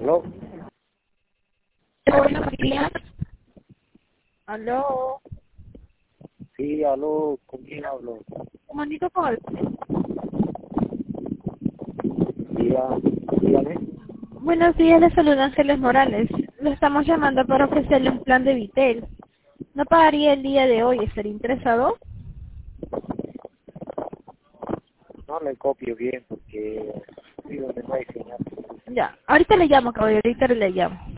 ¿Aló? Buenos días. Aló. Sí, aló, ¿con quién hablo? Comunico con él. Dígame. Buenos días, le saluda Ángeles Morales. Lo estamos llamando para ofrecerle un plan de Vitel. ¿No pagaría el día de hoy? ¿Estaría interesado? No le copio bien porque estoy donde no hay señal. Ya. Ahorita le llamo, caballero. Ahorita le llamo.